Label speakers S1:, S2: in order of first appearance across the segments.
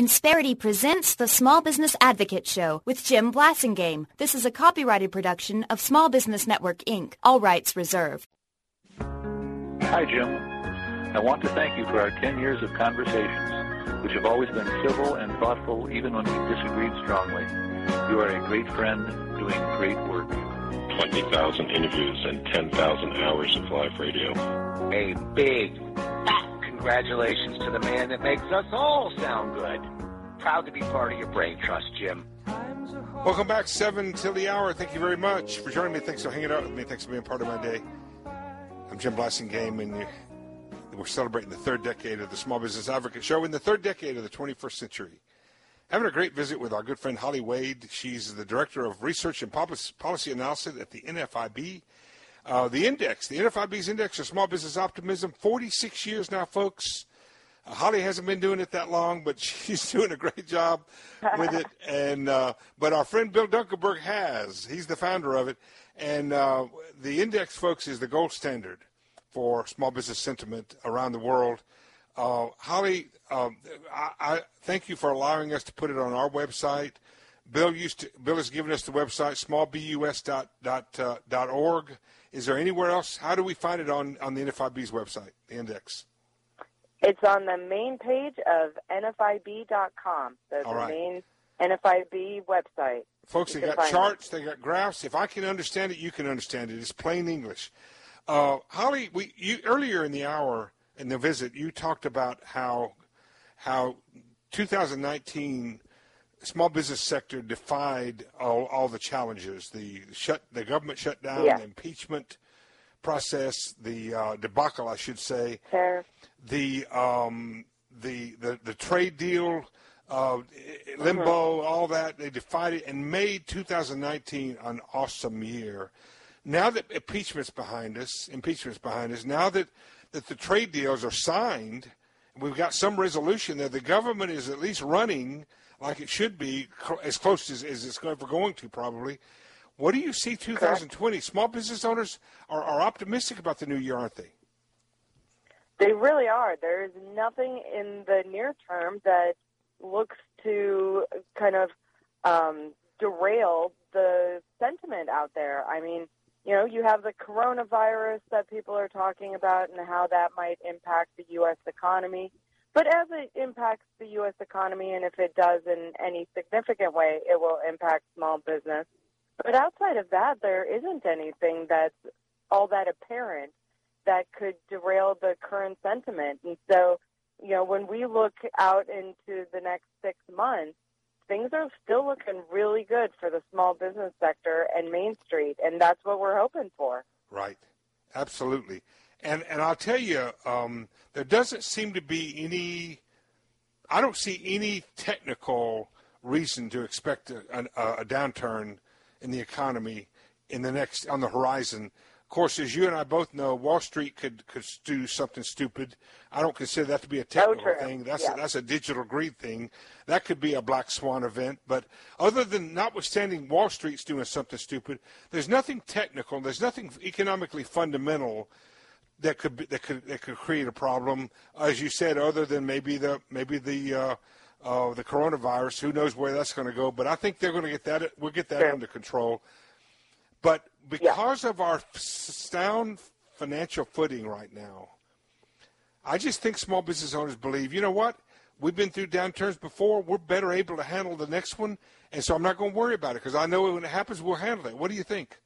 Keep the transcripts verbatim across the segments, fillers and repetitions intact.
S1: Insperity presents the Small Business Advocate Show with Jim Blasingame. This is a copyrighted production of Small Business Network, Incorporated. All rights reserved.
S2: Hi, Jim. I want to thank you for our ten years of conversations, which have always been civil and thoughtful, even when we disagreed strongly. You are a great friend doing great work.
S3: twenty thousand interviews and ten thousand hours of live radio.
S4: A big, fat congratulations to the man that makes us all sound good. Proud to be part of your brain trust, Jim.
S5: Welcome back, seven till the hour. Thank you very much for joining me. Thanks for hanging out with me. Thanks for being part of my day. I'm Jim Blasingame, and we're celebrating the third decade of the Small Business Advocate Show in the third decade of the twenty-first century. Having a great visit with our good friend Holly Wade. She's the Director of Research and Policy Analysis at the N F I B. Uh, the index, the N F I B's Index of Small Business Optimism, forty-six years now, folks. Uh, Holly hasn't been doing it that long, but she's doing a great job with it. And uh, but our friend Bill Dunkelberg has. He's the founder of it. And uh, the index, folks, is the gold standard for small business sentiment around the world. Uh, Holly, um, I, I thank you for allowing us to put it on our website. Bill used to, Bill has given us the website small bus dot org. Is there anywhere else? How do we find it on, on the N F I B's website, the index?
S6: It's on the main page of N F I B dot com, so the
S5: right.
S6: main N F I B website.
S5: Folks, they got charts, it. They got graphs. If I can understand it, you can understand it. It's plain English. Uh, Holly, we you, earlier in the hour in the visit, you talked about how how two thousand nineteen small business sector defied all, all the challenges, the shut, the government shutdown,
S6: yeah.
S5: the impeachment process, the uh, debacle, I should say,
S6: Tariff.
S5: the um, the, the the trade deal, uh, limbo, mm-hmm. all that. They defied it and made two thousand nineteen an awesome year. Now that impeachment's behind us, impeachment's behind us. Now that that the trade deals are signed, we've got some resolution that the government is at least running like it should be, as close as, as it's ever going to probably. What do you see two thousand twenty? Correct. Small business owners are, are optimistic about the new year, aren't they?
S6: They really are. There's nothing in the near term that looks to kind of um, derail the sentiment out there. I mean, you know, you have the coronavirus that people are talking about and how that might impact the U S economy. But as it impacts the U S economy, and if it does in any significant way, it will impact small business. But outside of that, there isn't anything that's all that apparent that could derail the current sentiment. And so, you know, when we look out into the next six months, things are still looking really good for the small business sector and Main Street, and that's what we're hoping for.
S5: Right. Absolutely. And and I'll tell you, um, there doesn't seem to be any, I don't see any technical reason to expect a, a, a downturn in the economy in the next, on the horizon. Of course, as you and I both know, Wall Street could, could do something stupid. I don't consider that to be a technical
S6: oh,
S5: thing. That's,
S6: yeah.
S5: a, that's a digital greed thing. That could be a black swan event. But other than notwithstanding Wall Street's doing something stupid, there's nothing technical. There's nothing economically fundamental that could be, that could that could create a problem, as you said, other than maybe the maybe the uh, uh, the coronavirus. Who knows where that's going to go? But I think they're going to get that. We'll get that
S6: sure.
S5: under control. But because yeah. of our sound financial footing right now, I just think small business owners believe, you know what? We've been through downturns before. We're better able to handle the next one, and so I'm not going to worry about it because I know when it happens, we'll handle it. What do you think?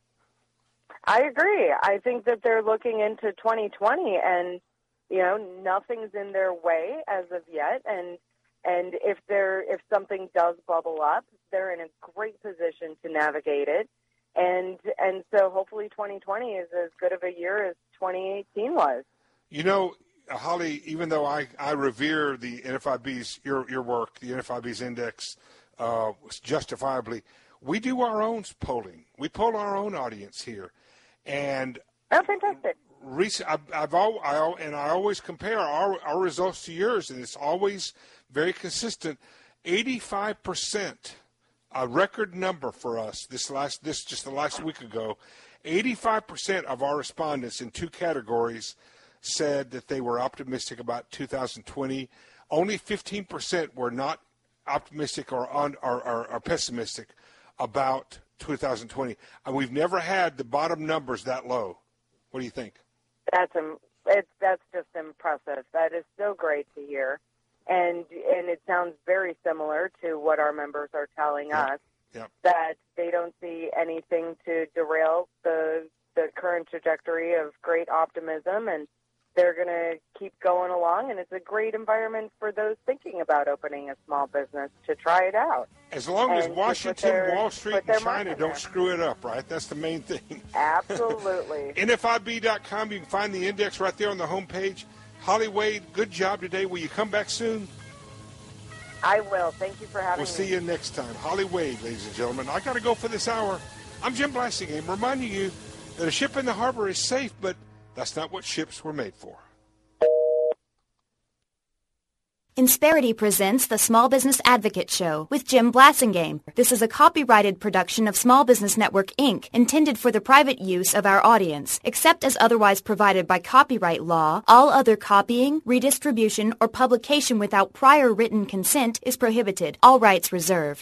S6: I agree. I think that they're looking into twenty twenty, and you know, nothing's in their way as of yet. And and if there if something does bubble up, they're in a great position to navigate it. And and so hopefully twenty twenty is as good of a year as twenty eighteen was.
S5: You know, Holly, even though I, I revere the N F I B's your your work, the N F I B's index, uh, justifiably, we do our own polling. We poll our own audience here. And
S6: oh, fantastic!
S5: Recent, I've, I've all, I, and I always compare our, our results to yours, and it's always very consistent. Eighty-five percent, a record number for us. This last, this just the last week ago, eighty-five percent of our respondents in two categories said that they were optimistic about two thousand twenty. only fifteen percent were not optimistic or, on, or, or, or pessimistic about two thousand twenty. And we've never had the bottom numbers that low. What do you think?
S6: That's um, it's that's just impressive. That is so great to hear, and and it sounds very similar to what our members are telling
S5: yep.
S6: us.
S5: Yep.
S6: That they don't see anything to derail the the current trajectory of great optimism, and they're going to keep going along, and it's a great environment for those thinking about opening a small business to try it out.
S5: As long
S6: and
S5: as Washington,
S6: their,
S5: Wall Street, and China don't
S6: there.
S5: screw it up, right? That's the main thing.
S6: Absolutely.
S5: N F I B dot com, you can find the index right there on the homepage. Holly Wade, good job today. Will you come back soon?
S6: I will. Thank you for having
S5: we'll
S6: me.
S5: We'll see you next time. Holly Wade, ladies and gentlemen. I got to go for this hour. I'm Jim Blasingame, reminding you that a ship in the harbor is safe, but that's not what ships were made for.
S1: Insperity presents the Small Business Advocate Show with Jim Blasingame. This is a copyrighted production of Small Business Network, Incorporated, intended for the private use of our audience. Except as otherwise provided by copyright law, all other copying, redistribution, or publication without prior written consent is prohibited. All rights reserved.